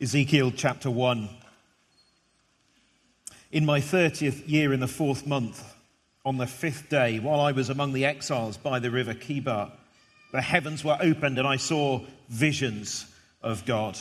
Ezekiel chapter 1. In my 30th year in the 4th month, on the 5th day, while I was among the exiles by the river Chebar, the heavens were opened and I saw visions of God.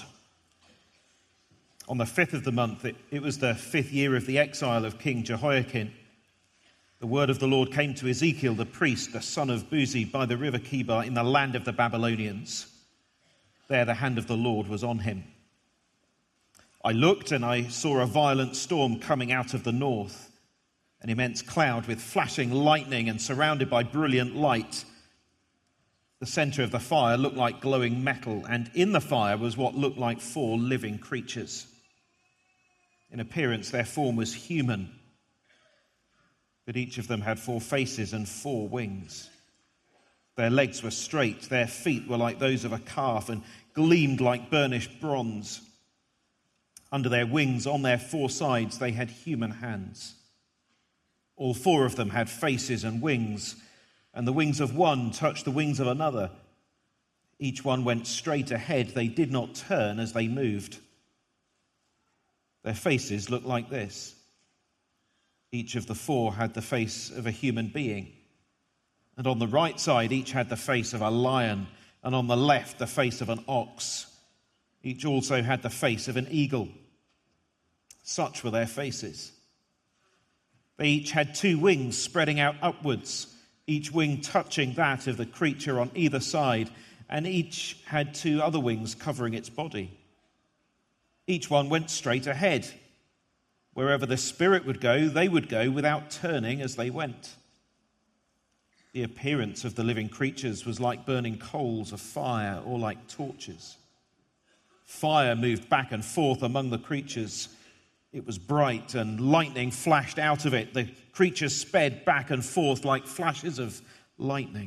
On the 5th of the month, it was the 5th year of the exile of King Jehoiakim. The word of the Lord came to Ezekiel, the priest, the son of Buzi, by the river Chebar in the land of the Babylonians. There the hand of the Lord was on him. I looked and I saw a violent storm coming out of the north, an immense cloud with flashing lightning and surrounded by brilliant light. The center of the fire looked like glowing metal, and in the fire was what looked like 4 living creatures. In appearance, their form was human, but each of them had 4 faces and 4 wings. Their legs were straight, their feet were like those of a calf and gleamed like burnished bronze. Under their wings, on their 4 sides, they had human hands. All 4 of them had faces and wings, and the wings of one touched the wings of another. Each one went straight ahead. They did not turn as they moved. Their faces looked like this. Each of the 4 had the face of a human being. And on the right side, each had the face of a lion, and on the left, the face of an ox. Each also had the face of an eagle. Such were their faces. They each had 2 wings spreading out upwards, each wing touching that of the creature on either side, and each had 2 other wings covering its body. Each one went straight ahead. Wherever the Spirit would go, they would go without turning as they went. The appearance of the living creatures was like burning coals of fire or like torches. Fire moved back and forth among the creatures. It was bright and lightning flashed out of it. The creatures sped back and forth like flashes of lightning.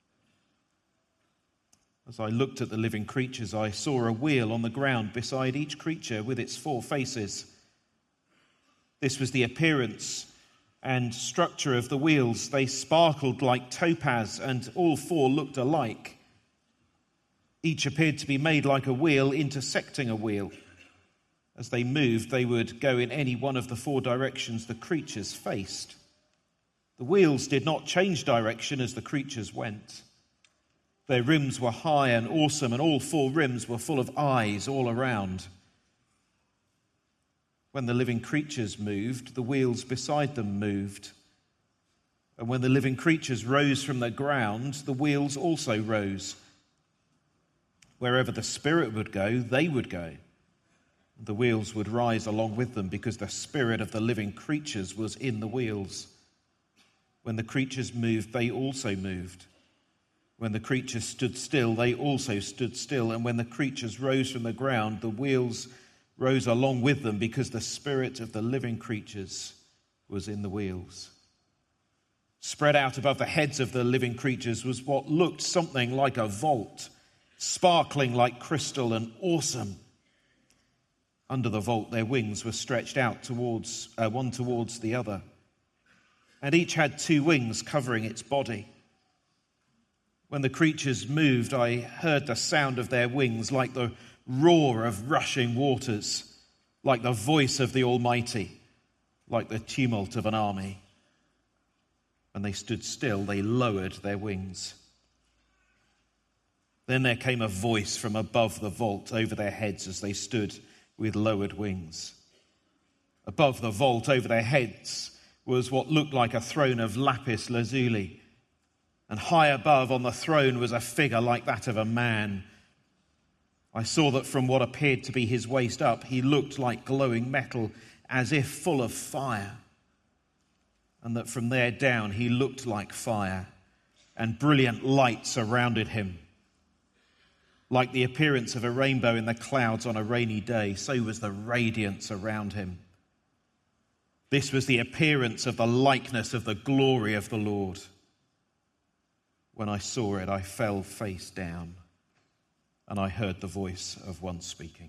As I looked at the living creatures, I saw a wheel on the ground beside each creature with its 4 faces. This was the appearance and structure of the wheels. They sparkled like topaz, and all 4 looked alike. Each appeared to be made like a wheel intersecting a wheel. As they moved, they would go in any one of the 4 directions the creatures faced. The wheels did not change direction as the creatures went. Their rims were high and awesome, and all 4 rims were full of eyes all around. When the living creatures moved, the wheels beside them moved. And when the living creatures rose from the ground, the wheels also rose. Wherever the Spirit would go, they would go. The wheels would rise along with them because the spirit of the living creatures was in the wheels. When the creatures moved, they also moved. When the creatures stood still, they also stood still. And when the creatures rose from the ground, the wheels rose along with them because the spirit of the living creatures was in the wheels. Spread out above the heads of the living creatures was what looked something like a vault, sparkling like crystal and awesome. Under the vault, their wings were stretched out towards one towards the other, and each had 2 wings covering its body. When the creatures moved, I heard the sound of their wings like the roar of rushing waters, like the voice of the Almighty, like the tumult of an army. When they stood still, they lowered their wings. Then there came a voice from above the vault over their heads as they stood with lowered wings. Above the vault over their heads was what looked like a throne of lapis lazuli, and high above on the throne was a figure like that of a man. I saw that from what appeared to be his waist up, he looked like glowing metal, as if full of fire, and that from there down he looked like fire, and brilliant light surrounded him. Like the appearance of a rainbow in the clouds on a rainy day, so was the radiance around him. This was the appearance of the likeness of the glory of the Lord. When I saw it, I fell face down, and I heard the voice of one speaking.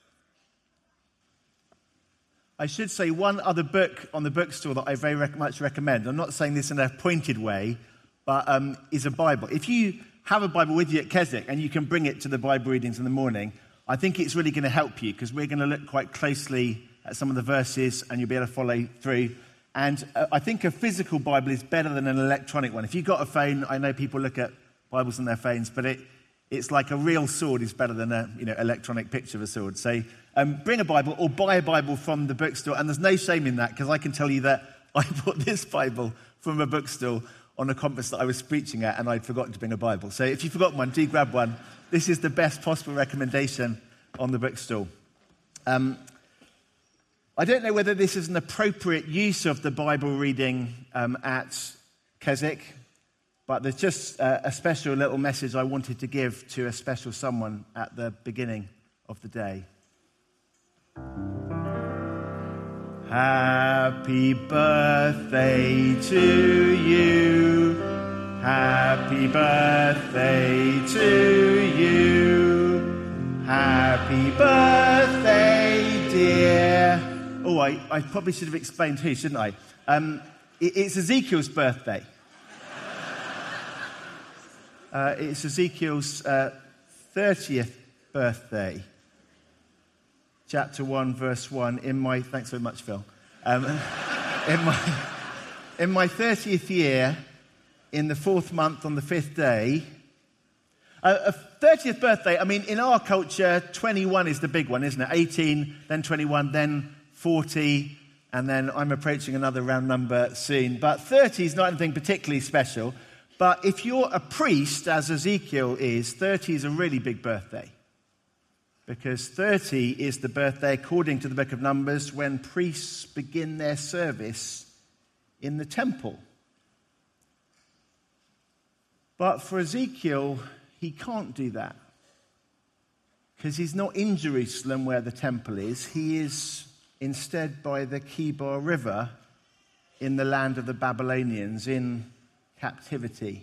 I should say one other book on the bookstore that I very much recommend. I'm not saying this in a pointed way, but is a Bible. If you have a Bible with you at Keswick and you can bring it to the Bible readings in the morning, I think it's really going to help you because we're going to look quite closely at some of the verses and you'll be able to follow through. And I think a physical Bible is better than an electronic one. If you've got a phone, I know people look at Bibles on their phones, but it's like a real sword is better than a electronic picture of a sword. So bring a Bible or buy a Bible from the bookstore. And there's no shame in that because I can tell you that I bought this Bible from a bookstore on a conference that I was preaching at and I'd forgotten to bring a Bible. So if you've forgotten one, do grab one. This is the best possible recommendation on the bookstore. I don't know whether this is an appropriate use of the Bible reading at Keswick, but there's just a special little message I wanted to give to a special someone at the beginning of the day. Happy birthday to you. Happy birthday to you. Happy birthday, dear. Oh, I probably should have explained who, shouldn't I? It's Ezekiel's birthday. It's Ezekiel's 30th birthday. Chapter 1, verse 1. Thanks very much, Phil. In my 30th year, in the 4th month on the 5th day, a 30th birthday, I mean, in our culture, 21 is the big one, isn't it? 18, then 21, then 40, and then I'm approaching another round number soon. But 30 is not anything particularly special. But if you're a priest, as Ezekiel is, 30 is a really big birthday. Because 30 is the birthday, according to the book of Numbers, when priests begin their service in the temple. But for Ezekiel, he can't do that. Because he's not in Jerusalem where the temple is. He is instead by the Kibar River in the land of the Babylonians in captivity.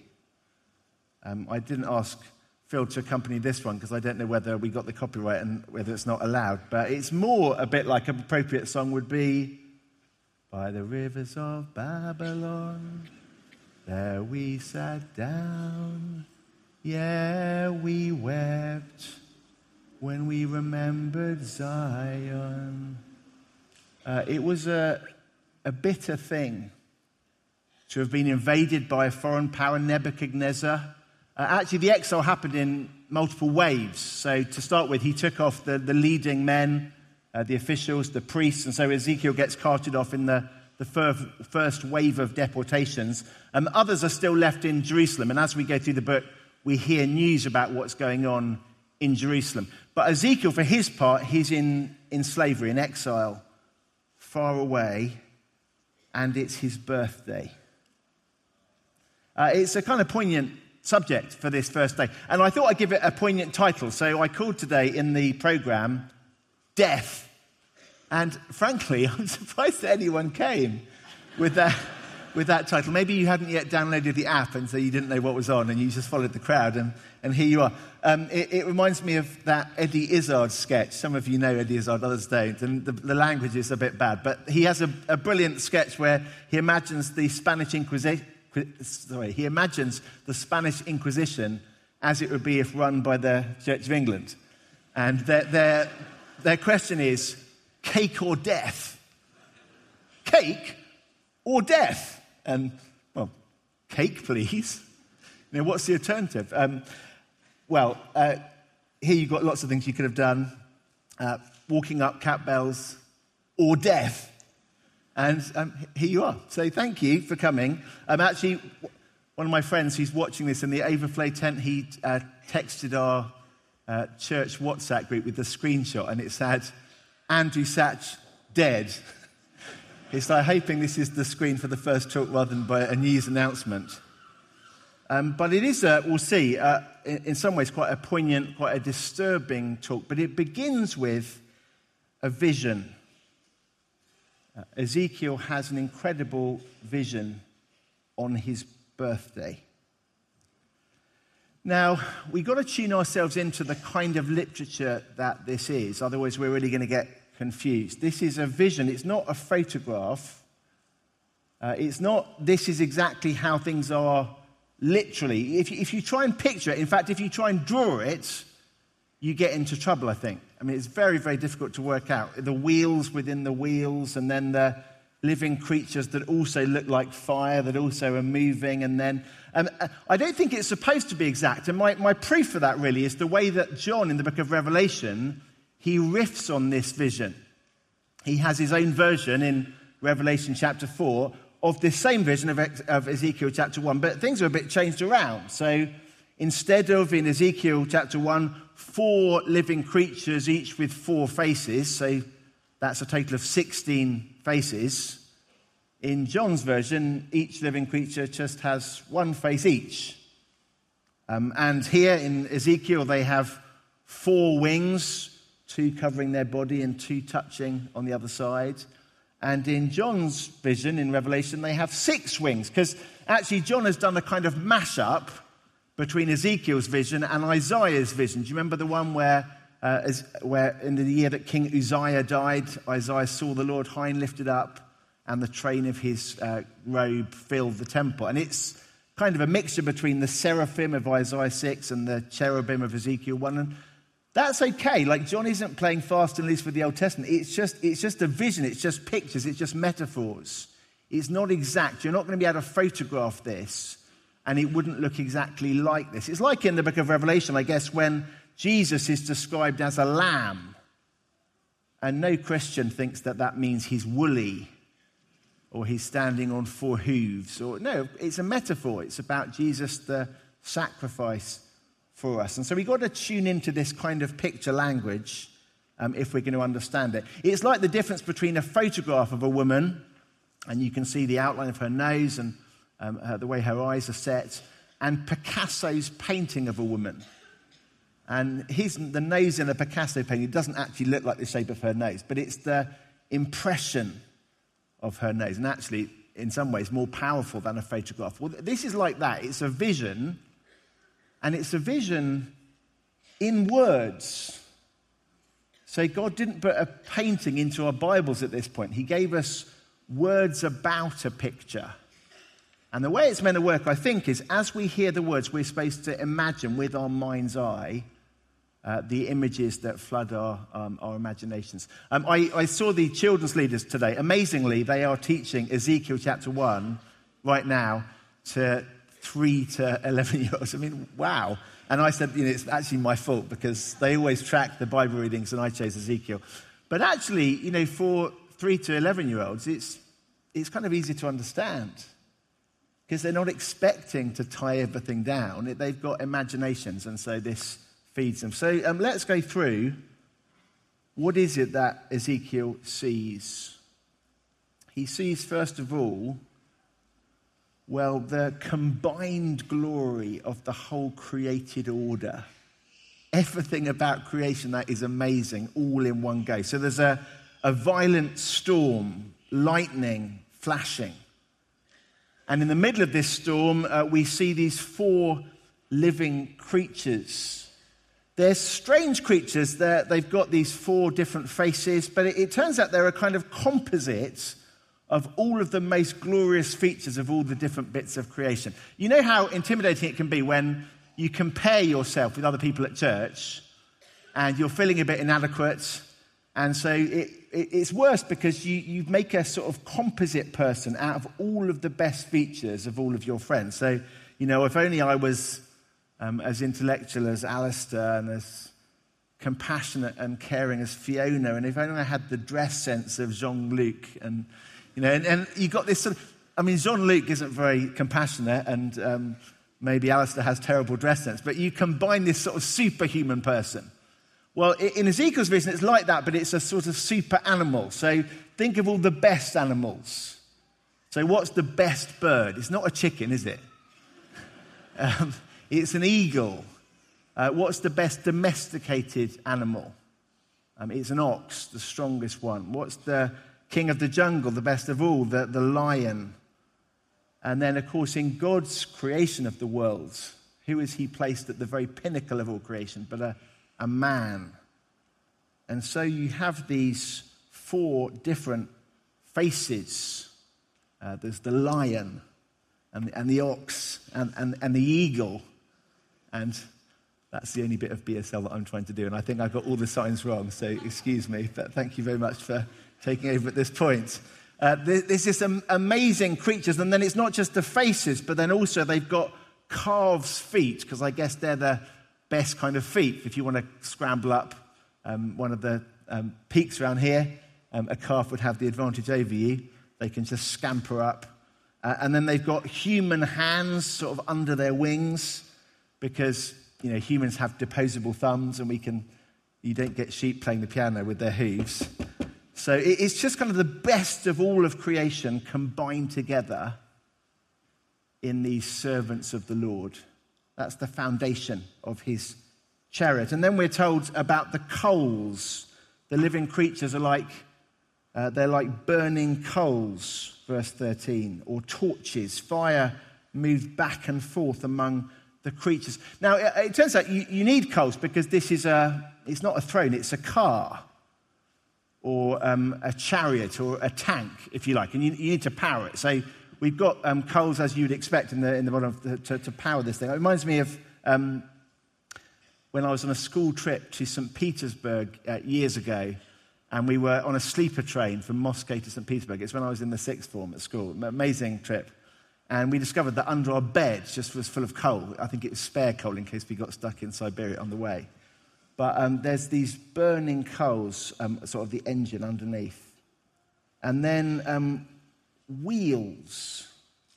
I didn't ask Phil to accompany this one because I don't know whether we got the copyright and whether it's not allowed. But it's more a bit like an appropriate song would be, by the rivers of Babylon, there we sat down. Yeah, we wept when we remembered Zion. It was a bitter thing to have been invaded by a foreign power, Nebuchadnezzar. Actually, the exile happened in multiple waves. So to start with, he took off the leading men, the officials, the priests, and so Ezekiel gets carted off in the first wave of deportations. Others are still left in Jerusalem, and as we go through the book, we hear news about what's going on in Jerusalem. But Ezekiel, for his part, he's in slavery, in exile, far away, and it's his birthday. It's a kind of poignant subject for this first day. And I thought I'd give it a poignant title. So I called today in the programme, Death. And frankly, I'm surprised that anyone came with that title. Maybe you hadn't yet downloaded the app and so you didn't know what was on and you just followed the crowd and here you are. It reminds me of that Eddie Izzard sketch. Some of you know Eddie Izzard, others don't. And the language is a bit bad. But he has a brilliant sketch where he imagines the Spanish Inquisition. He imagines the Spanish Inquisition as it would be if run by the Church of England. And their question is, cake or death? Cake or death? And, well, cake, please. You know, what's the alternative? Here you've got lots of things you could have done. Walking up cat bells or death. And here you are. So thank you for coming. Actually, one of my friends who's watching this in the Overflow tent, he texted our church WhatsApp group with the screenshot, and it said, Andrew Satch dead. He's like hoping this is the screen for the first talk rather than by a news announcement. But it is, we'll see, in some ways quite a poignant, quite a disturbing talk. But it begins with a vision. Ezekiel has an incredible vision on his birthday. Now, we've got to tune ourselves into the kind of literature that this is, otherwise we're really going to get confused. This is a vision, it's not a photograph. It's not, this is exactly how things are literally. If you try and picture it, in fact, if you try and draw it, you get into trouble, I think. I mean, it's very, very difficult to work out. The wheels within the wheels, and then the living creatures that also look like fire, that also are moving. And then, I don't think it's supposed to be exact. And my proof for that really is the way that John in the book of Revelation, he riffs on this vision. He has his own version in Revelation chapter 4 of this same vision of Ezekiel chapter 1, but things are a bit changed around. So instead of in Ezekiel chapter 1, 4 living creatures, each with 4 faces, so that's a total of 16 faces. In John's version, each living creature just has 1 face each. And here in Ezekiel, they have 4 wings, 2 covering their body and 2 touching on the other side. And in John's vision, in Revelation, they have 6 wings, because actually John has done a kind of mashup between Ezekiel's vision and Isaiah's vision. Do you remember the one where in the year that King Uzziah died, Isaiah saw the Lord high and lifted up, and the train of his robe filled the temple? And it's kind of a mixture between the seraphim of Isaiah 6 and the cherubim of Ezekiel 1. And that's okay. Like, John isn't playing fast and loose with the Old Testament. It's just a vision. It's just pictures. It's just metaphors. It's not exact. You're not going to be able to photograph this, and it wouldn't look exactly like this. It's like in the book of Revelation, I guess, when Jesus is described as a lamb, and no Christian thinks that means he's woolly or he's standing on 4 hooves. No, it's a metaphor. It's about Jesus, the sacrifice for us. And so we've got to tune into this kind of picture language if we're going to understand it. It's like the difference between a photograph of a woman, and you can see the outline of her nose and the way her eyes are set, and Picasso's painting of a woman. And the nose in a Picasso painting, it doesn't actually look like the shape of her nose, but it's the impression of her nose. And actually, in some ways, more powerful than a photograph. Well, this is like that. It's a vision, and it's a vision in words. So God didn't put a painting into our Bibles at this point. He gave us words about a picture. And the way it's meant to work, I think, is as we hear the words, we're supposed to imagine with our mind's eye the images that flood our imaginations. I saw the children's leaders today. Amazingly, they are teaching Ezekiel chapter 1 right now to 3 to 11-year-olds. I mean, wow. And I said, it's actually my fault, because they always track the Bible readings and I chose Ezekiel. But actually, for 3 to 11-year-olds, it's kind of easy to understand, because they're not expecting to tie everything down. They've got imaginations, and so this feeds them. So let's go through, what is it that Ezekiel sees? He sees, first of all, the combined glory of the whole created order. Everything about creation that is amazing, all in one go. So there's a violent storm, lightning flashing. And in the middle of this storm, we see these 4 living creatures. They're strange creatures. They've got these 4 different faces, but it turns out they're a kind of composite of all of the most glorious features of all the different bits of creation. You know how intimidating it can be when you compare yourself with other people at church and you're feeling a bit inadequate, and so it's worse because you make a sort of composite person out of all of the best features of all of your friends. So, if only I was as intellectual as Alistair and as compassionate and caring as Fiona, and if only I had the dress sense of Jean-Luc, and you got this sort of, Jean-Luc isn't very compassionate, and maybe Alistair has terrible dress sense, but you combine this sort of superhuman person. Well, in Ezekiel's vision, it's like that, but it's a sort of super animal. So think of all the best animals. So what's the best bird? It's not a chicken, is it? It's an eagle. What's the best domesticated animal? It's an ox, the strongest one. What's the king of the jungle, the best of all? The lion. And then, of course, in God's creation of the world, who is he placed at the very pinnacle of all creation but a man? And so you have these 4 different faces. There's the lion and the ox and the eagle. And That's the only bit of BSL that I'm trying to do, and I think I got all the signs wrong, so excuse me, but thank you very much for taking over at this point. There's this amazing creatures, and then it's not just the faces, but then also they've got calves' feet, because I guess they're the best kind of feet. If you want to scramble up one of the peaks around here, a calf would have the advantage over you. They can just scamper up. And then they've got human hands sort of under their wings, because humans have disposable thumbs, and you don't get sheep playing the piano with their hooves. So it's just kind of the best of all of creation combined together in these servants of the Lord. That's the foundation of his chariot. And then we're told about the coals. The living creatures are they're like burning coals, verse 13, or torches. Fire moved back and forth among the creatures. Now, it turns out you need coals because this is it's not a throne, it's a car, or a chariot, or a tank, if you like, and you need to power it. So we've got coals, as you would expect, in the bottom to power this thing. It reminds me of when I was on a school trip to St. Petersburg years ago, and we were on a sleeper train from Moscow to St. Petersburg. It's when I was in the sixth form at school. Amazing trip. And we discovered that under our beds just was full of coal. I think it was spare coal in case we got stuck in Siberia on the way. But there's these burning coals, sort of the engine underneath. And then wheels.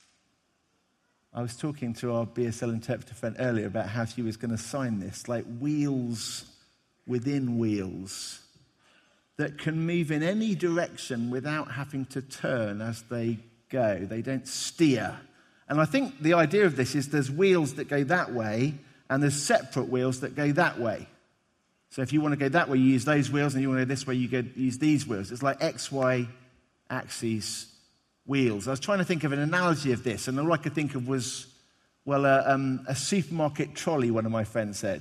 I was talking to our BSL interpreter friend earlier about how she was going to sign this, like wheels within wheels that can move in any direction without having to turn as they go. They don't steer. And I think the idea of this is there's wheels that go that way, and there's separate wheels that go that way. So if you want to go that way, you use those wheels, and you want to go this way, you use these wheels. It's like XY axes wheels. I was trying to think of an analogy of this, and all I could think of was, well, a supermarket trolley, one of my friends said.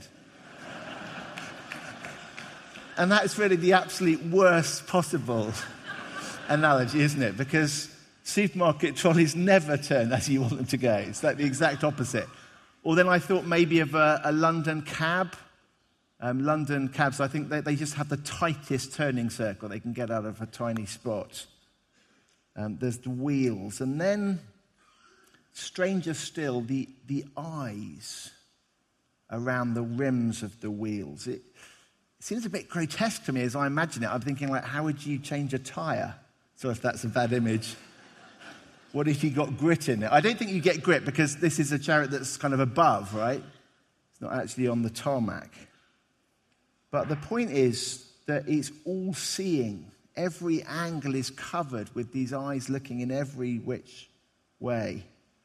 And that's really the absolute worst possible analogy, isn't it? Because supermarket trolleys never turn as you want them to go. It's like the exact opposite. Or then I thought maybe of a London cab. London cabs, I think they just have the tightest turning circle they can get out of a tiny spot. There's the wheels. And then, stranger still, the eyes around the rims of the wheels. It seems a bit grotesque to me as I imagine it. I'm thinking, like, how would you change a tyre? Sorry if that's a bad image. What if you got grit in it? I don't think you get grit because this is a chariot that's kind of above, right? It's not actually on the tarmac. But the point is that it's all-seeing. Every angle is covered with these eyes looking in every which way.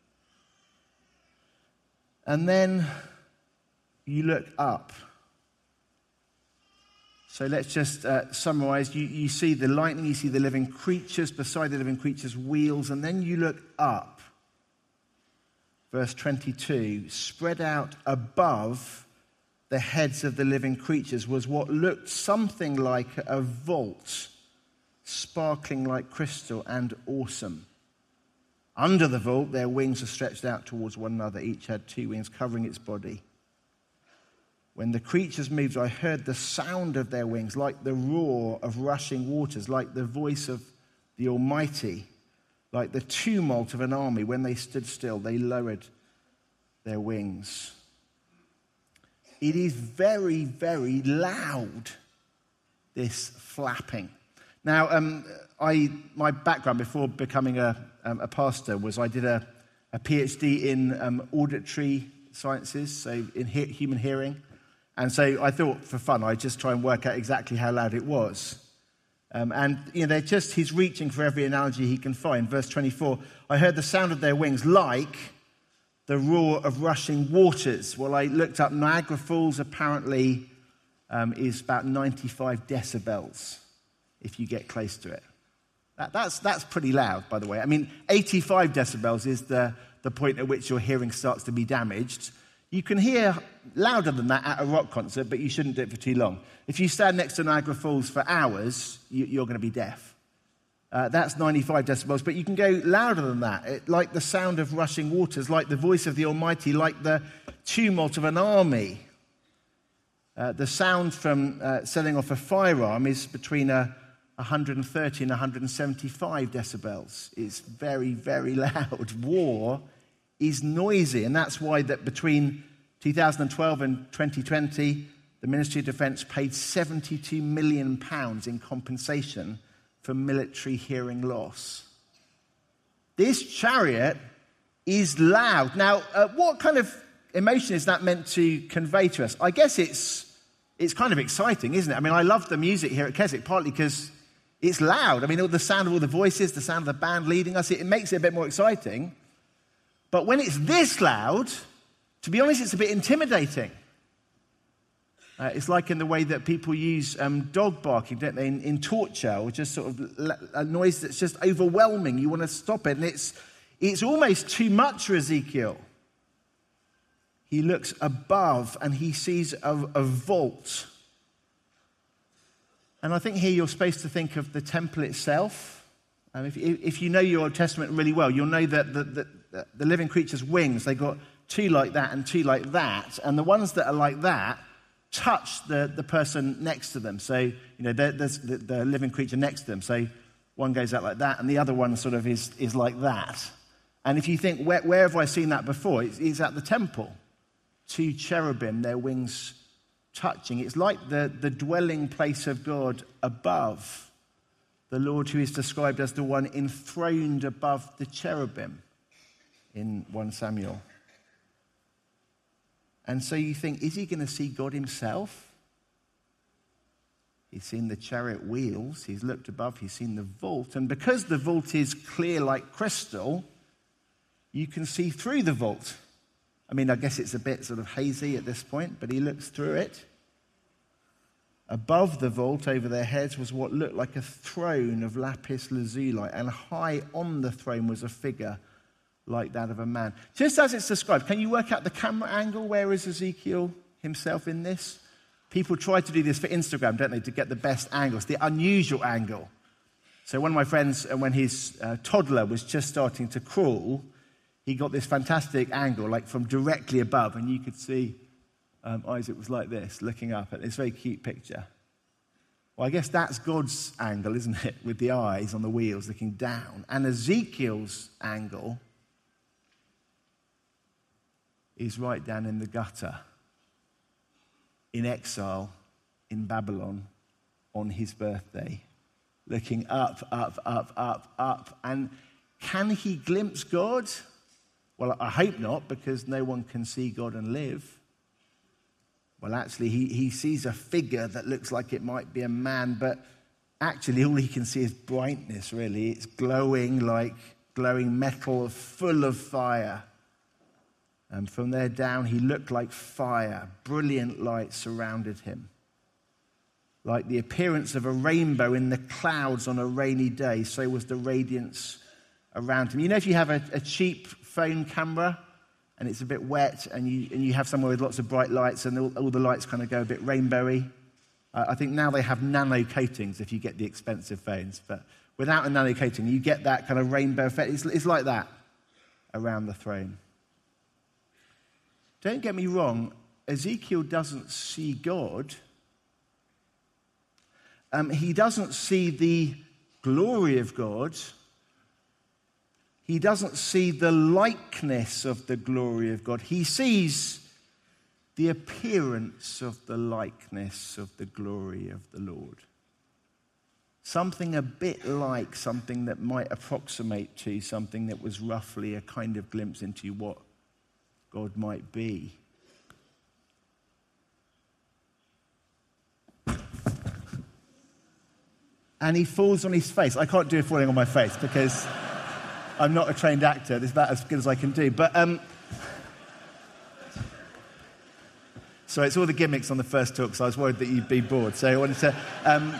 And then you look up. So let's just summarize. You see the lightning, you see the living creatures, beside the living creatures, wheels, and then you look up. Verse 22, spread out above the heads of the living creatures was what looked something like a vault, sparkling like crystal and awesome. Under the vault, their wings are stretched out towards one another. Each had 2 wings covering its body. When the creatures moved, I heard the sound of their wings, like the roar of rushing waters, like the voice of the Almighty, like the tumult of an army. When they stood still, they lowered their wings. It is very, very loud, this flapping. Now, my background before becoming a pastor was I did a PhD in auditory sciences, so in human hearing. And so I thought, for fun, I'd just try and work out exactly how loud it was. He's reaching for every analogy he can find. Verse 24, I heard the sound of their wings like the roar of rushing waters. Well, I looked up Niagara Falls, apparently is about 95 decibels if you get close to it. That's pretty loud, by the way. I mean, 85 decibels is the point at which your hearing starts to be damaged. You can hear louder than that at a rock concert, but you shouldn't do it for too long. If you stand next to Niagara Falls for hours, you're going to be deaf. That's 95 decibels, but you can go louder than that, like the sound of rushing waters, like the voice of the Almighty, like the tumult of an army. The sound from setting off a firearm is between 130 and 175 decibels. It's very, very loud. War is noisy, and that's why that between 2012 and 2020, the Ministry of Defence paid £72 million in compensation for military hearing loss. This chariot is loud. Now, what kind of emotion is that meant to convey to us? I guess it's kind of exciting, isn't it? I mean, I love the music here at Keswick, partly because it's loud. I mean, all the sound of all the voices, the sound of the band leading us, it makes it a bit more exciting. But when it's this loud, to be honest, it's a bit intimidating. It's like in the way that people use dog barking, don't they, in torture, or just sort of a noise that's just overwhelming. You want to stop it, and it's almost too much for Ezekiel. He looks above and he sees a vault. And I think here you're supposed to think of the temple itself. If you know your Old Testament really well, you'll know that the living creature's wings, they got two like that and two like that. And the ones that are like that touch the person next to them. So, there's the living creature next to them. So one goes out like that and the other one sort of is like that. And if you think, where have I seen that before? It's at the temple. Two cherubim, their wings touching. It's like the dwelling place of God above. The Lord who is described as the one enthroned above the cherubim in 1 Samuel. And so you think, is he going to see God himself? He's seen the chariot wheels. He's looked above. He's seen the vault. And because the vault is clear like crystal, you can see through the vault. I mean, I guess it's a bit sort of hazy at this point, but he looks through it. Above the vault, over their heads, was what looked like a throne of lapis lazuli, and high on the throne was a figure like that of a man. Just as it's described, can you work out the camera angle? Where is Ezekiel himself in this? People try to do this for Instagram, don't they, to get the best angles, the unusual angle. So one of my friends, when his toddler was just starting to crawl, he got this fantastic angle, like from directly above, and you could see Isaac was like this, looking up at this very cute picture. Well, I guess that's God's angle, isn't it? With the eyes on the wheels looking down. And Ezekiel's angle is right down in the gutter, in exile in Babylon on his birthday, looking up, up, up, up, up. And can he glimpse God? Well, I hope not, because no one can see God and live. Well, actually, he sees a figure that looks like it might be a man, but actually all he can see is brightness, really. It's glowing like glowing metal, full of fire. And from there down, he looked like fire. Brilliant light surrounded him, like the appearance of a rainbow in the clouds on a rainy day. So was the radiance around him. You know, if you have a cheap phone camera and it's a bit wet and you have somewhere with lots of bright lights and all the lights kind of go a bit rainbowy. I think now they have nano coatings if you get the expensive phones. But without a nano coating, you get that kind of rainbow effect. It's like that around the throne. Don't get me wrong, Ezekiel doesn't see God. He doesn't see the glory of God. He doesn't see the likeness of the glory of God. He sees the appearance of the likeness of the glory of the Lord. Something a bit like something that might approximate to something that was roughly a kind of glimpse into what God might be. And he falls on his face. I can't do a falling on my face because I'm not a trained actor. This is about as good as I can do. But so it's all the gimmicks on the first talk, so I was worried that you'd be bored. So I wanted to...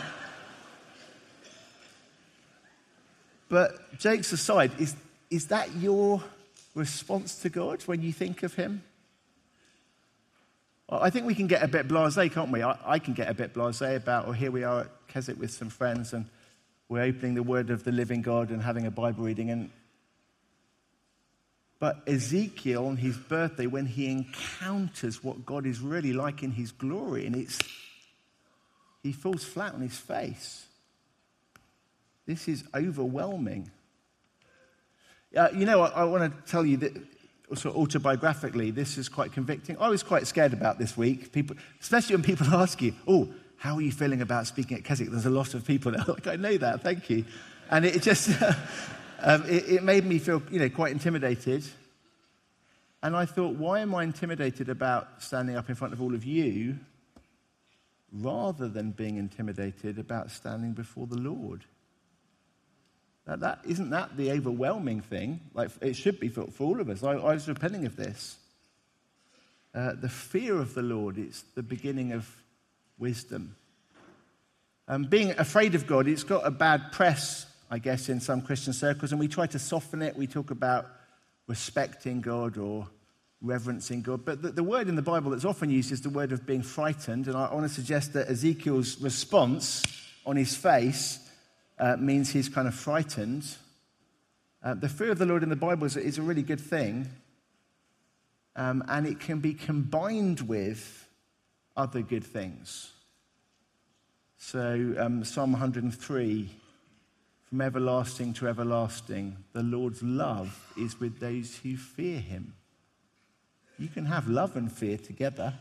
But jokes aside, is that your response to God when you think of him? I think we can get a bit blasé, can't we? I can get a bit blasé about, here we are at Keswick with some friends and we're opening the Word of the living God and having a Bible reading. But Ezekiel, on his birthday, when he encounters what God is really like in his glory, and he falls flat on his face. This is overwhelming. I want to tell you that, sort of autobiographically, this is quite convicting. I was quite scared about this week, people, especially when people ask you, how are you feeling about speaking at Keswick? There's a lot of people there. Like, I know that, thank you. And it just, it made me feel, quite intimidated. And I thought, why am I intimidated about standing up in front of all of you rather than being intimidated about standing before the Lord? Isn't that the overwhelming thing? Like, it should be for all of us. I was repenting of this. The fear of the Lord is the beginning of wisdom. Being afraid of God, it's got a bad press, I guess, in some Christian circles, and we try to soften it. We talk about respecting God or reverencing God. But the word in the Bible that's often used is the word of being frightened, and I want to suggest that Ezekiel's response on his face means he's kind of frightened. The fear of the Lord in the Bible is a really good thing, and it can be combined with other good things. So Psalm 103, from everlasting to everlasting, the Lord's love is with those who fear him. You can have love and fear together.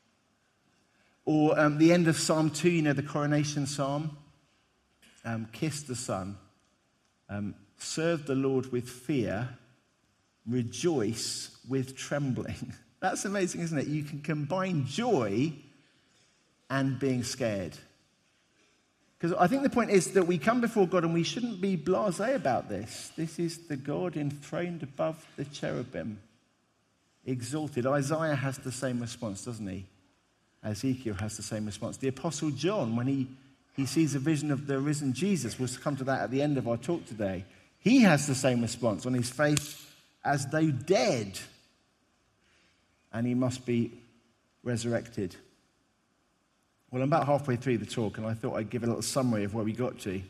Or the end of Psalm 2, the coronation psalm. Kiss the Son, serve the Lord with fear, rejoice with trembling. That's amazing, isn't it? You can combine joy and being scared. Because I think the point is that we come before God and we shouldn't be blasé about this. This is the God enthroned above the cherubim, exalted. Isaiah has the same response, doesn't he? Ezekiel has the same response. The Apostle John, when he sees a vision of the risen Jesus. We'll come to that at the end of our talk today. He has the same response on his face as though dead. And he must be resurrected. Well, I'm about halfway through the talk, and I thought I'd give a little summary of where we got to.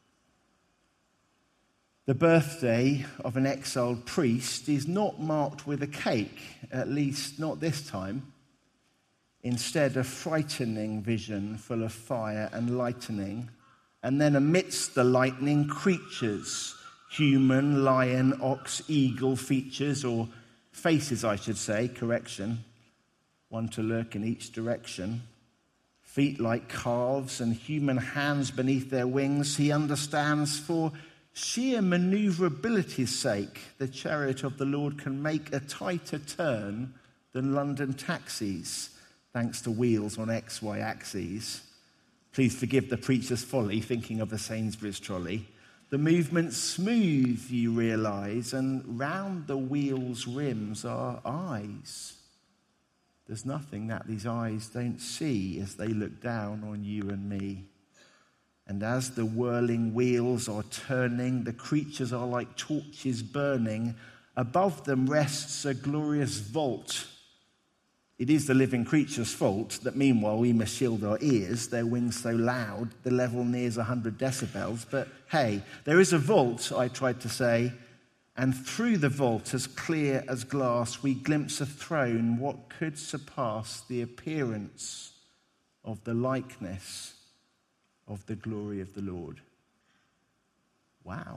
The birthday of an exiled priest is not marked with a cake, at least not this time. Instead, a frightening vision full of fire and lightning. And then amidst the lightning, creatures, human, lion, ox, eagle features, or faces, I should say, correction, one to lurk in each direction. Feet like calves and human hands beneath their wings. He understands for sheer maneuverability's sake, the chariot of the Lord can make a tighter turn than London taxis, thanks to wheels on XY axes. Please forgive the preacher's folly, thinking of the Sainsbury's trolley. The movement's smooth, you realise, and round the wheel's rims are eyes. There's nothing that these eyes don't see as they look down on you and me. And as the whirling wheels are turning, the creatures are like torches burning. Above them rests a glorious vault. It is the living creature's fault that meanwhile we must shield our ears, their wings so loud, the level nears 100 decibels. But hey, there is a vault, I tried to say, and through the vault, as clear as glass, we glimpse a throne, what could surpass the appearance of the likeness of the glory of the Lord. Wow.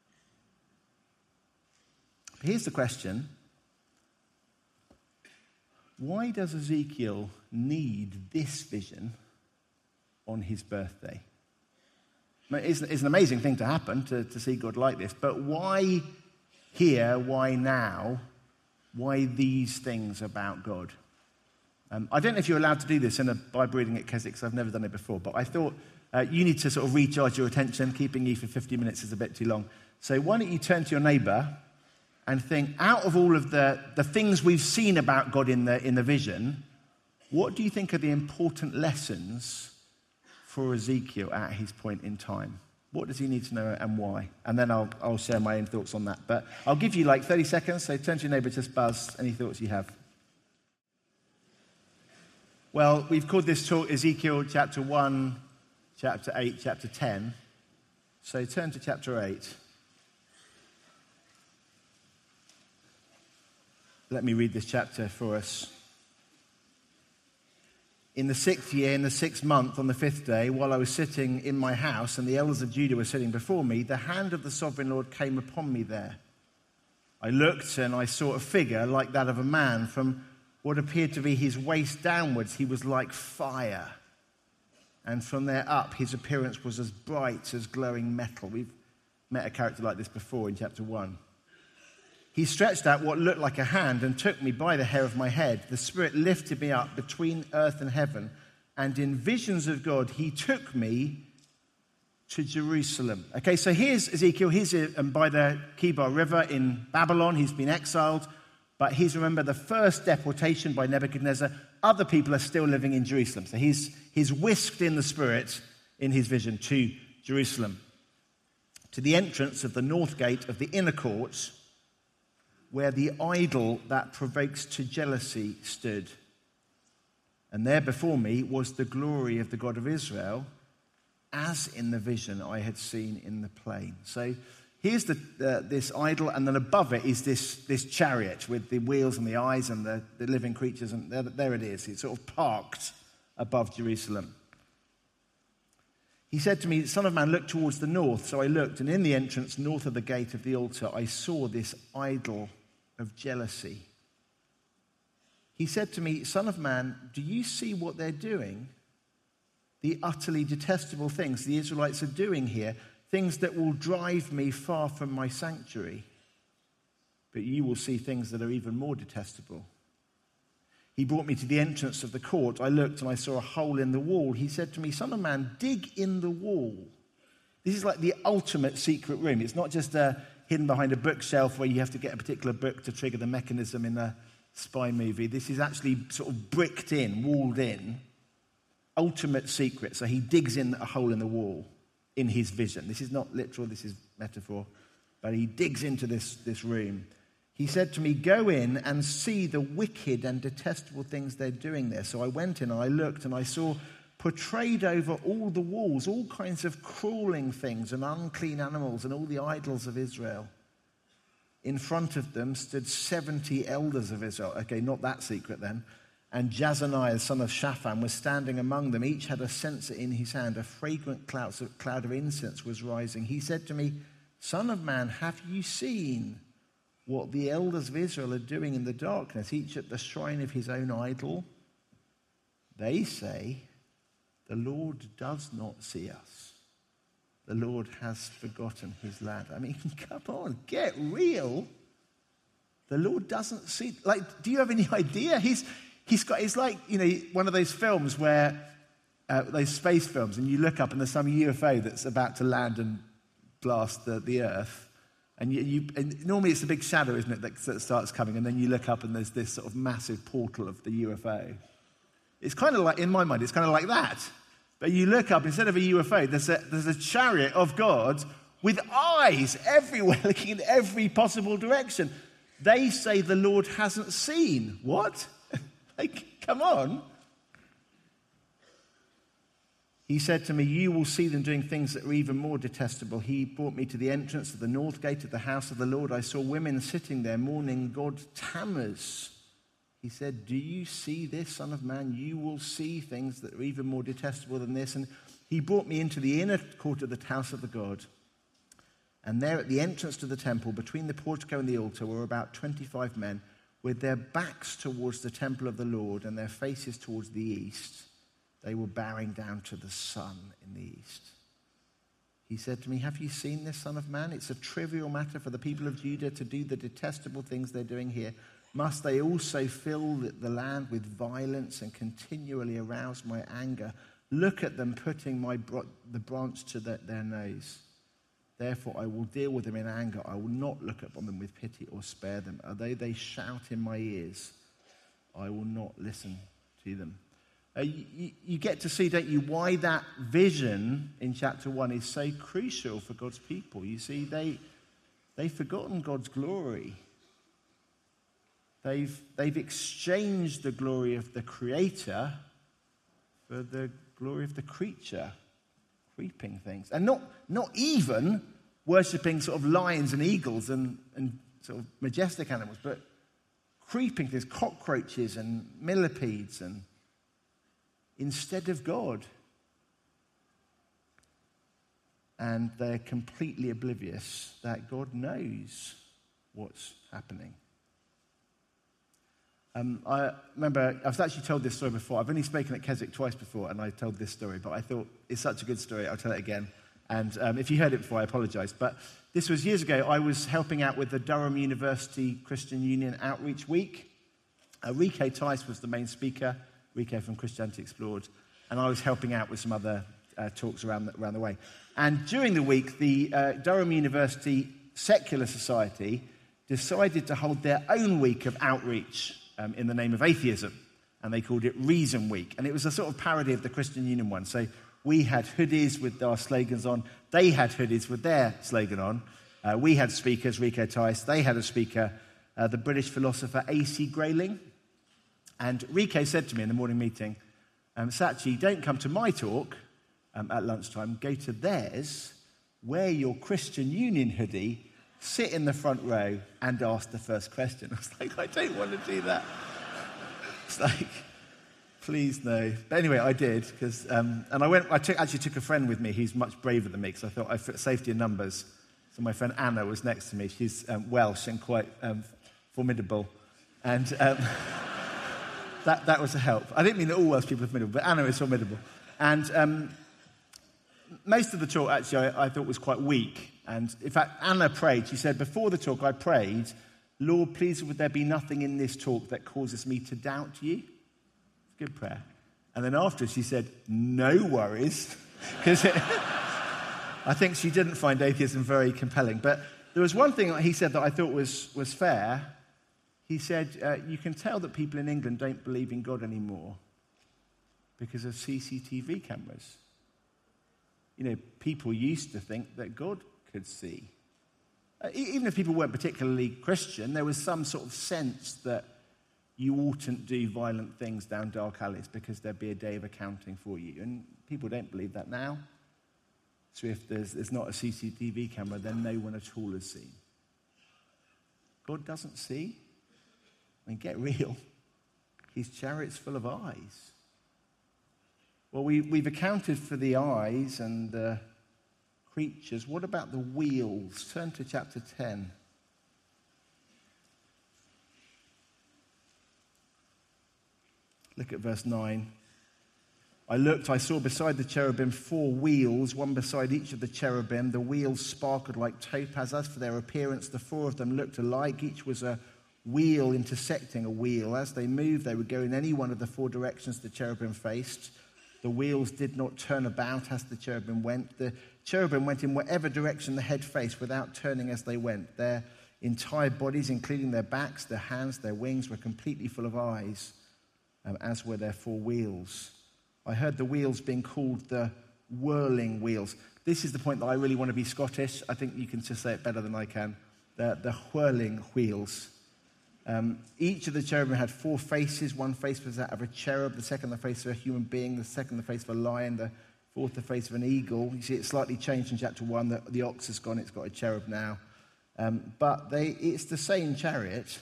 Here's the question. Why does Ezekiel need this vision on his birthday? It's an amazing thing to happen, to see God like this, but why here, why now, why these things about God? I don't know if you're allowed to do this in a Bible reading at Keswick, because I've never done it before, but I thought you need to sort of recharge your attention. Keeping you for 50 minutes is a bit too long. So why don't you turn to your neighbour and think, out of all of the things we've seen about God in the vision, what do you think are the important lessons for Ezekiel at his point in time? What does he need to know and why? And then I'll share my own thoughts on that. But I'll give you like 30 seconds, so turn to your neighbour, just buzz any thoughts you have. Well, we've called this talk Ezekiel chapter 1, chapter 8, chapter 10. So turn to chapter 8. Let me read this chapter for us. In the 6th year, in the 6th month, on the 5th day, while I was sitting in my house and the elders of Judah were sitting before me, the hand of the sovereign Lord came upon me there. I looked and I saw a figure like that of a man. From what appeared to be his waist downwards, he was like fire. And from there up, his appearance was as bright as glowing metal. We've met a character like this before in chapter 1. He stretched out what looked like a hand and took me by the hair of my head. The Spirit lifted me up between earth and heaven, and in visions of God, he took me to Jerusalem. Okay, so here's Ezekiel. He's by the Kibar River in Babylon. He's been exiled, but he's, remember, the first deportation by Nebuchadnezzar. Other people are still living in Jerusalem. So he's whisked in the Spirit in his vision to Jerusalem, to the entrance of the north gate of the inner court, where the idol that provokes to jealousy stood. And there before me was the glory of the God of Israel, as in the vision I had seen in the plain. So here's this idol, and then above it is this chariot with the wheels and the eyes and the living creatures, and there it is. It's sort of parked above Jerusalem. He said to me, "Son of man, look towards the north." So I looked, and in the entrance north of the gate of the altar, I saw this idol of jealousy. He said to me, "Son of man, do you see what they're doing? The utterly detestable things the Israelites are doing here, things that will drive me far from my sanctuary. But you will see things that are even more detestable." He brought me to the entrance of the court. I looked and I saw a hole in the wall. He said to me, "Son of man, dig in the wall." This is like the ultimate secret room. It's not just hidden behind a bookshelf where you have to get a particular book to trigger the mechanism in a spy movie. This is actually sort of bricked in, walled in. Ultimate secret. So he digs in a hole in the wall in his vision. This is not literal, this is metaphor. But he digs into this room. He said to me, "Go in and see the wicked and detestable things they're doing there." So I went in and I looked and I saw portrayed over all the walls all kinds of crawling things and unclean animals and all the idols of Israel. In front of them stood 70 elders of Israel. Okay, not that secret then. And Jazaniah, son of Shaphan, was standing among them. Each had a censer in his hand. A fragrant cloud of incense was rising. He said to me, "Son of man, have you seen what the elders of Israel are doing in the darkness, each at the shrine of his own idol? They say, 'The Lord does not see us. The Lord has forgotten his land.'" I mean, come on, get real. The Lord doesn't see. Like, do you have any idea? It's like, one of those films where, those space films, and you look up and there's some UFO that's about to land and blast the Earth. And normally it's a big shadow, isn't it, that starts coming, and then you look up and there's this sort of massive portal of the UFO. It's kind of like, in my mind, it's kind of like that. But you look up, instead of a UFO, there's a chariot of God with eyes everywhere, looking in every possible direction. They say the Lord hasn't seen. What? Like, come on. He said to me, "You will see them doing things that are even more detestable." He brought me to the entrance of the north gate of the house of the Lord. I saw women sitting there mourning God Tammuz. He said, "Do you see this, son of man? You will see things that are even more detestable than this." And he brought me into the inner court of the house of the God. And there at the entrance to the temple, between the portico and the altar, were about 25 men with their backs towards the temple of the Lord and their faces towards the east. They were bowing down to the sun in the east. He said to me, "Have you seen this, son of man? It's a trivial matter for the people of Judah to do the detestable things they're doing here. Must they also fill the land with violence and continually arouse my anger? Look at them putting the branch to their nose. Therefore I will deal with them in anger. I will not look upon them with pity or spare them. Although they shout in my ears, I will not listen to them." You get to see, don't you, why that vision in chapter 1 is so crucial for God's people. You see, they've forgotten God's glory. They've exchanged the glory of the Creator for the glory of the creature, creeping things. And not even worshipping sort of lions and eagles and sort of majestic animals, but creeping things, cockroaches and millipedes, and instead of God. And they're completely oblivious that God knows what's happening. I remember, I've actually told this story before. I've only spoken at Keswick twice before, and I told this story, but I thought it's such a good story, I'll tell it again. And if you heard it before, I apologize. But this was years ago. I was helping out with the Durham University Christian Union Outreach Week. Rico Tice was the main speaker, Rico from Christianity Explored, and I was helping out with some other talks around the way. And during the week, the Durham University Secular Society decided to hold their own week of outreach in the name of atheism, and they called it Reason Week. And it was a sort of parody of the Christian Union one. So we had hoodies with our slogans on. They had hoodies with their slogan on. We had speakers, Rico Tice. They had a speaker, the British philosopher A.C. Grayling. And Rico said to me in the morning meeting, Sachi, don't come to my talk at lunchtime. Go to theirs, wear your Christian Union hoodie, sit in the front row and ask the first question. I was like, I don't want to do that. It's like, please no. But anyway, I did, because, and I actually took a friend with me who's much braver than me, because I thought safety in numbers. So my friend Anna was next to me. She's Welsh and quite formidable. And that was a help. I didn't mean that all Welsh people are formidable, but Anna is formidable. And most of the talk, actually, I thought was quite weak. And in fact, Anna prayed. She said, before the talk, I prayed, Lord, please would there be nothing in this talk that causes me to doubt you? Good prayer. And then after, she said, no worries. Because I think she didn't find atheism very compelling. But there was one thing that he said that I thought was fair. He said, you can tell that people in England don't believe in God anymore because of CCTV cameras. You know, people used to think that God could see. Even if people weren't particularly Christian, there was some sort of sense that you oughtn't do violent things down dark alleys because there'd be a day of accounting for you. And people don't believe that now. So if there's not a CCTV camera, then no one at all has seen. God doesn't see. I mean, get real. His chariot's full of eyes. Well, we've accounted for the eyes and the creatures. What about the wheels? Turn to chapter 10. Look at verse 9. I looked, I saw beside the cherubim 4 wheels, one beside each of the cherubim. The wheels sparkled like topaz. As for their appearance, the 4 of them looked alike. Each was a wheel intersecting a wheel. As they moved, they would go in any one of the 4 directions the cherubim faced. The wheels did not turn about as the cherubim went. The cherubim went in whatever direction the head faced without turning as they went. Their entire bodies, including their backs, their hands, their wings, were completely full of eyes, as were their 4 wheels. I heard the wheels being called the whirling wheels. This is the point that I really want to be Scottish. I think you can just say it better than I can. The whirling wheels. Each of the cherubim had 4 faces. One face was that of a cherub, the second the face of a human being, the second the face of a lion, the fourth the face of an eagle. You see it's slightly changed in chapter 1. The ox has gone, it's got a cherub now. But it's the same chariot.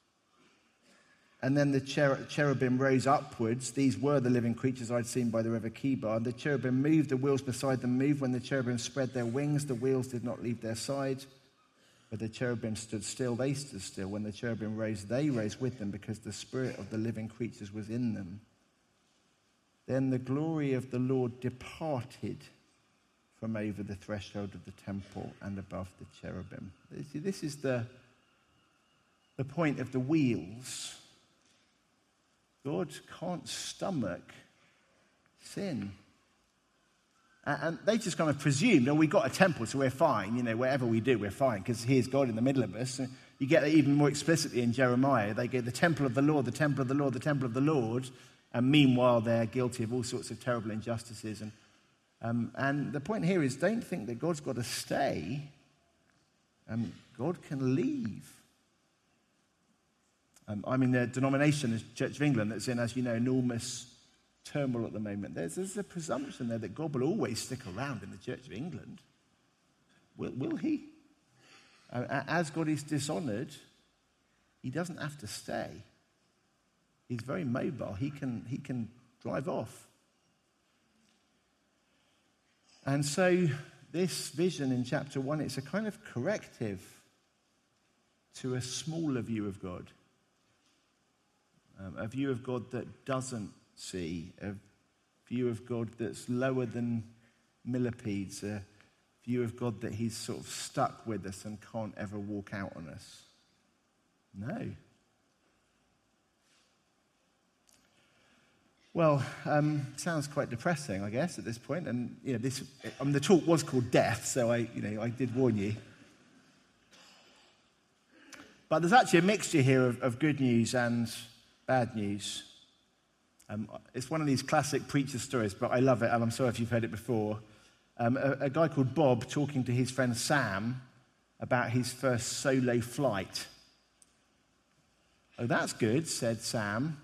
And then the cherubim rose upwards. These were the living creatures I'd seen by the river Kebar. The cherubim moved, the wheels beside them moved. When the cherubim spread their wings, the wheels did not leave their side. But the cherubim stood still, they stood still. When the cherubim rose, they rose with them because the spirit of the living creatures was in them. Then the glory of the Lord departed from over the threshold of the temple and above the cherubim. See, this is the point of the wheels. God can't stomach sin. And they just kind of presume, no, we've got a temple, so we're fine. You know, whatever we do, we're fine, because here's God in the middle of us. And you get that even more explicitly in Jeremiah. They go, the temple of the Lord, the temple of the Lord, the temple of the Lord. And meanwhile, they're guilty of all sorts of terrible injustices. And the point here is, don't think that God's got to stay. God can leave. I'm in a denomination, the Church of England, that's in, as you know, enormous turmoil at the moment. There's a presumption there that God will always stick around in the Church of England. Will he? As God is dishonoured, he doesn't have to stay. He's very mobile. He can drive off. And so this vision in chapter 1, it's a kind of corrective to a smaller view of God. A view of God that doesn't see, a view of God that's lower than millipedes, a view of God that he's sort of stuck with us and can't ever walk out on us. No. Well, sounds quite depressing, I guess, at this point. And the talk was called Death, so I did warn you. But there's actually a mixture here of good news and bad news. It's one of these classic preacher stories, but I love it, and I'm sorry if you've heard it before. A guy called Bob talking to his friend Sam about his first solo flight. "Oh, that's good," said Sam.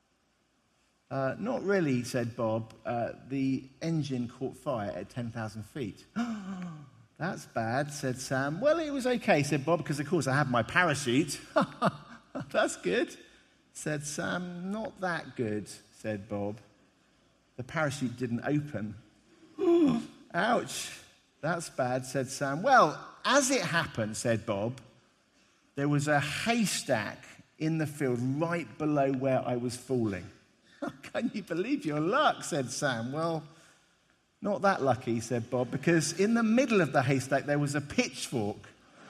"Not really," said Bob. "The engine caught fire at 10,000 feet. "That's bad," said Sam. "Well, it was okay," said Bob, "because, of course, I had my parachute." "That's good," said Sam. "Not that good," said Bob. "The parachute didn't open." "Ouch, that's bad," said Sam. "Well, as it happened," said Bob, "there was a haystack in the field right below where I was falling." "Can you believe your luck?" said Sam. "Well, not that lucky," said Bob, "because in the middle of the haystack there was a pitchfork."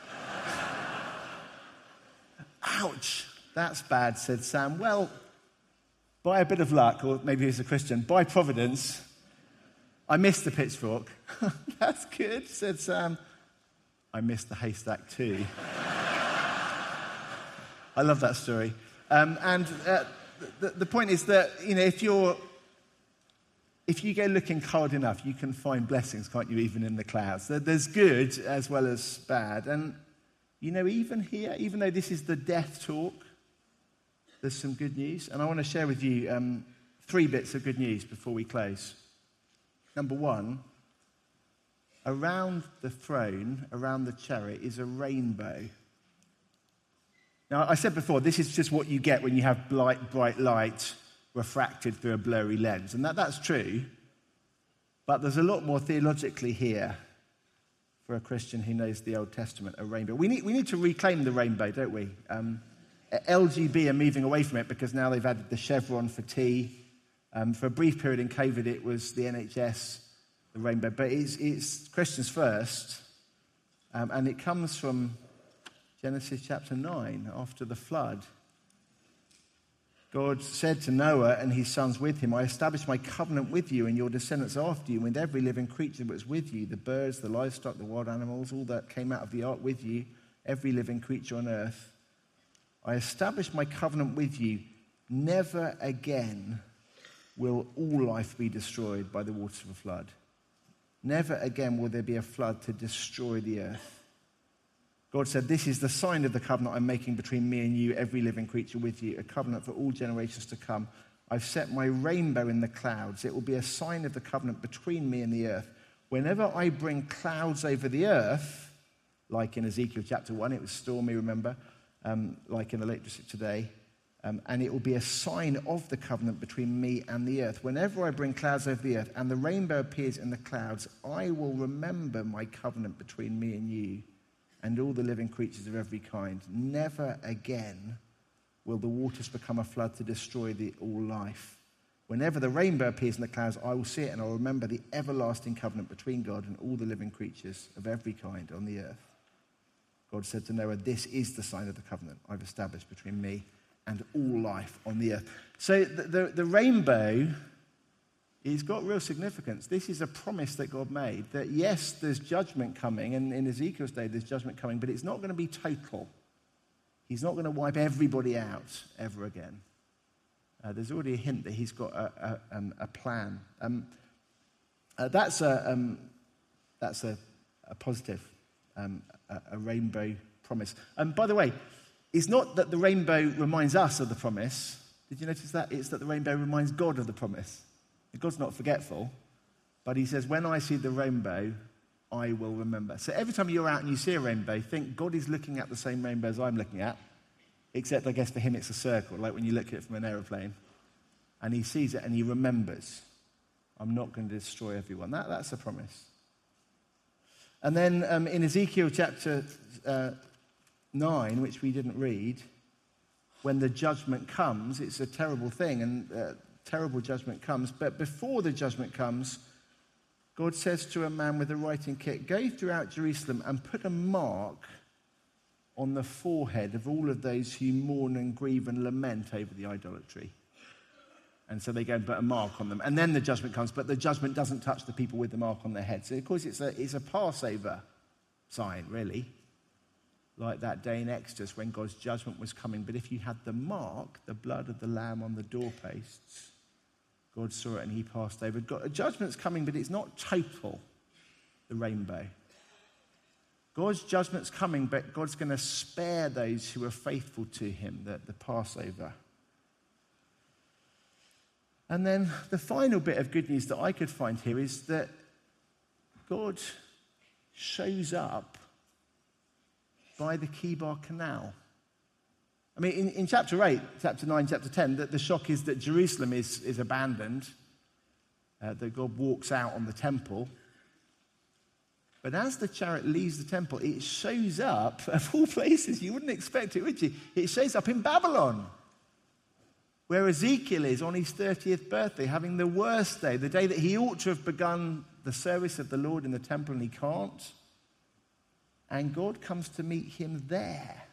"Ouch, that's bad," said Sam. "Well, by a bit of luck, or maybe he's a Christian, by providence, I missed the pitchfork." "That's good," said Sam. "I missed the haystack too." I love that story. The point is that, if you go looking hard enough, you can find blessings, can't you, even in the clouds? There's good as well as bad. And, even here, even though this is the death talk, there's some good news. And I want to share with you 3 bits of good news before we close. Number 1, around the throne, around the chariot, is a rainbow. Now, I said before, this is just what you get when you have bright light refracted through a blurry lens. And that's true. But there's a lot more theologically here for a Christian who knows the Old Testament, a rainbow. We need to reclaim the rainbow, don't we? LGB are moving away from it because now they've added the chevron for T. For a brief period in COVID, it was the NHS, the rainbow. But it's Christians first. And it comes from Genesis chapter 9, after the flood. God said to Noah and his sons with him, "I established my covenant with you and your descendants after you, and with every living creature that was with you, the birds, the livestock, the wild animals, all that came out of the ark with you, every living creature on earth. I established my covenant with you. Never again will all life be destroyed by the waters of a flood. Never again will there be a flood to destroy the earth. God said, this is the sign of the covenant I'm making between me and you, every living creature with you, a covenant for all generations to come. I've set my rainbow in the clouds. It will be a sign of the covenant between me and the earth. Whenever I bring clouds over the earth, like in Ezekiel chapter 1, it was stormy, remember, like in the Lake District today, and it will be a sign of the covenant between me and the earth. Whenever I bring clouds over the earth and the rainbow appears in the clouds, I will remember my covenant between me and you and all the living creatures of every kind. Never again will the waters become a flood to destroy all life. Whenever the rainbow appears in the clouds, I will see it, and I will remember the everlasting covenant between God and all the living creatures of every kind on the earth. God said to Noah, this is the sign of the covenant I've established between me and all life on the earth. So the rainbow has got real significance. This is a promise that God made, that yes, there's judgment coming, and in Ezekiel's day there's judgment coming, but it's not going to be total. He's not going to wipe everybody out ever again. There's already a hint that he's got a plan. That's a positive, a rainbow promise. And by the way, it's not that the rainbow reminds us of the promise. Did you notice that? It's that the rainbow reminds God of the promise. God's not forgetful, but he says, when I see the rainbow, I will remember. So every time you're out and you see a rainbow, think God is looking at the same rainbow as I'm looking at, except I guess for him it's a circle, like when you look at it from an aeroplane. And he sees it and he remembers, I'm not going to destroy everyone. That's a promise. And then in Ezekiel chapter 9, which we didn't read, when the judgment comes, it's a terrible thing, and terrible judgment comes. But before the judgment comes, God says to a man with a writing kit, go throughout Jerusalem and put a mark on the forehead of all of those who mourn and grieve and lament over the idolatry. And so they go and put a mark on them. And then the judgment comes, but the judgment doesn't touch the people with the mark on their head. So, of course, it's a Passover sign, really, like that day in Exodus when God's judgment was coming. But if you had the mark, the blood of the lamb on the doorposts, God saw it and he passed over. Judgment's coming, but it's not total, the rainbow. God's judgment's coming, but God's going to spare those who are faithful to him, the Passover. And then the final bit of good news that I could find here is that God shows up by the Kibar Canal. I mean, in chapter 8, chapter 9, chapter 10, the shock is that Jerusalem is abandoned, that God walks out on the temple. But as the chariot leaves the temple, it shows up, of all places, you wouldn't expect it, would you? It shows up in Babylon, where Ezekiel is on his 30th birthday, having the worst day, the day that he ought to have begun the service of the Lord in the temple, and he can't. And God comes to meet him there.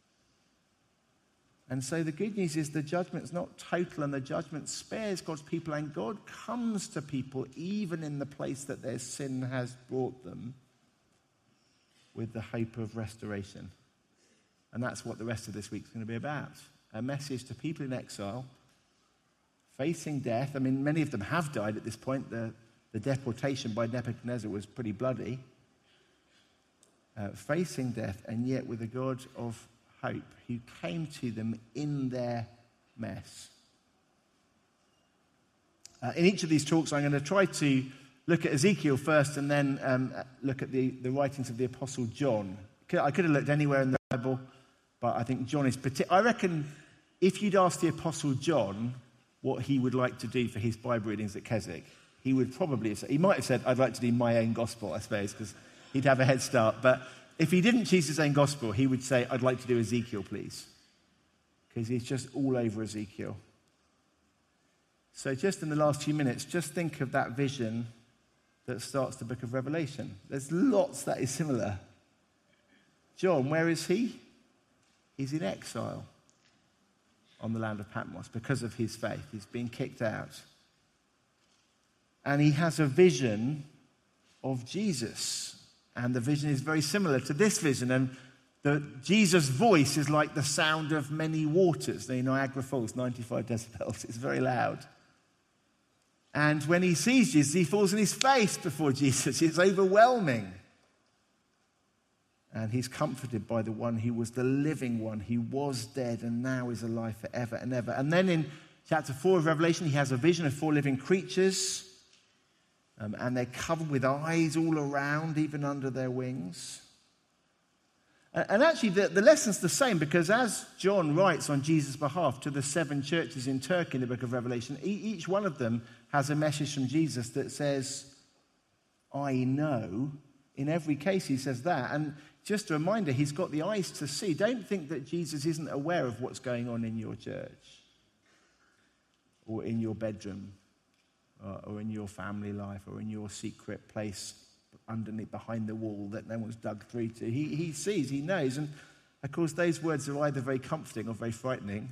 And so the good news is the judgment's not total, and the judgment spares God's people, and God comes to people even in the place that their sin has brought them with the hope of restoration. And that's what the rest of this week's going to be about. A message to people in exile, facing death. I mean, many of them have died at this point. The deportation by Nebuchadnezzar was pretty bloody. Facing death, and yet with a God of hope who came to them in their mess. In each of these talks, I'm going to try to look at Ezekiel first and then look at the writings of the Apostle John. I could have looked anywhere in the Bible, but I think John is particular. I reckon if you'd asked the Apostle John what he would like to do for his Bible readings at Keswick, he would probably have said, he might have said, I'd like to do my own gospel, I suppose, because he'd have a head start. But if he didn't choose his own gospel, he would say, I'd like to do Ezekiel, please. Because he's just all over Ezekiel. So just in the last few minutes, just think of that vision that starts the book of Revelation. There's lots that is similar. John, where is he? He's in exile on the land of Patmos because of his faith. He's been kicked out. And he has a vision of Jesus. And the vision is very similar to this vision. And Jesus' voice is like the sound of many waters. The Niagara Falls, 95 decibels. It's very loud. And when he sees Jesus, he falls on his face before Jesus. It's overwhelming. And he's comforted by the one who was the living one, who was dead and now is alive forever and ever. And then in chapter 4 of Revelation, he has a vision of 4 living creatures. And they're covered with eyes all around, even under their wings. And actually, the lesson's the same, because as John writes on Jesus' behalf to the 7 churches in Turkey in the book of Revelation, each one of them has a message from Jesus that says, I know. In every case, he says that. And just a reminder, he's got the eyes to see. Don't think that Jesus isn't aware of what's going on in your church or in your bedroom. Or in your family life, or in your secret place underneath, behind the wall that no one's dug through to. He sees, he knows. And, of course, those words are either very comforting or very frightening.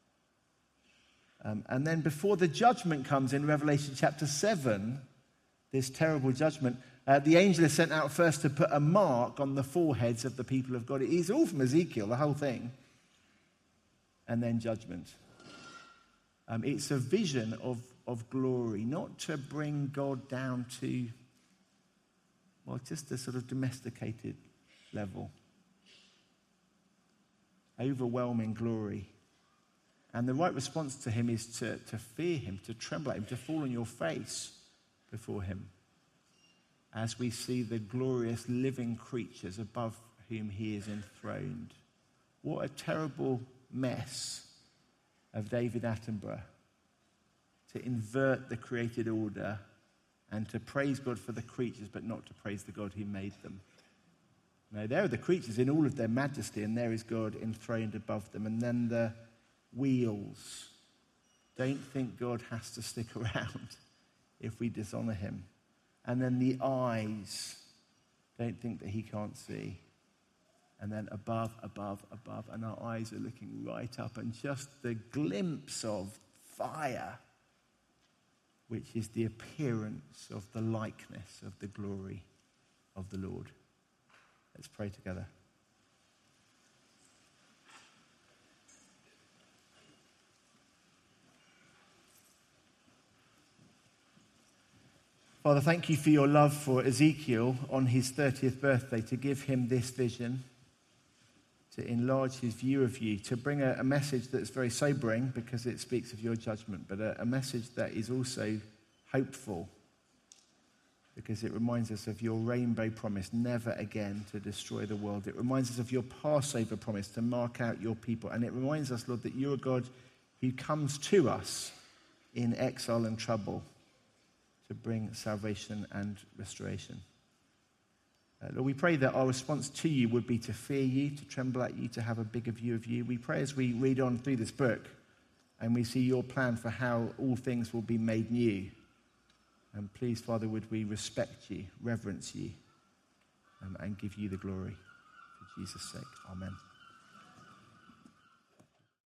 And then before the judgment comes in Revelation chapter 7, this terrible judgment, the angel is sent out first to put a mark on the foreheads of the people of God. It's all from Ezekiel, the whole thing. And then judgment. It's a vision of glory, not to bring God down to, well, just a sort of domesticated level. Overwhelming glory. And the right response to him is to fear him, to tremble at him, to fall on your face before him, as we see the glorious living creatures above whom he is enthroned. What a terrible mess of David Attenborough to invert the created order and to praise God for the creatures, but not to praise the God who made them. No, there are the creatures in all of their majesty, and there is God enthroned above them. And then the wheels. Don't think God has to stick around if we dishonor him. And then the eyes. Don't think that he can't see. And then above, and our eyes are looking right up, and just the glimpse of fire, which is the appearance of the likeness of the glory of the Lord. Let's pray together. Father, thank you for your love for Ezekiel on his 30th birthday, to give him this vision, to enlarge his view of you, to bring a message that's very sobering because it speaks of your judgment, but a message that is also hopeful because it reminds us of your rainbow promise never again to destroy the world. It reminds us of your Passover promise to mark out your people. And it reminds us, Lord, that you're a God who comes to us in exile and trouble to bring salvation and restoration. Lord, we pray that our response to you would be to fear you, to tremble at you, to have a bigger view of you. We pray as we read on through this book and we see your plan for how all things will be made new. And please, Father, would we respect you, reverence you, and give you the glory. For Jesus' sake, amen.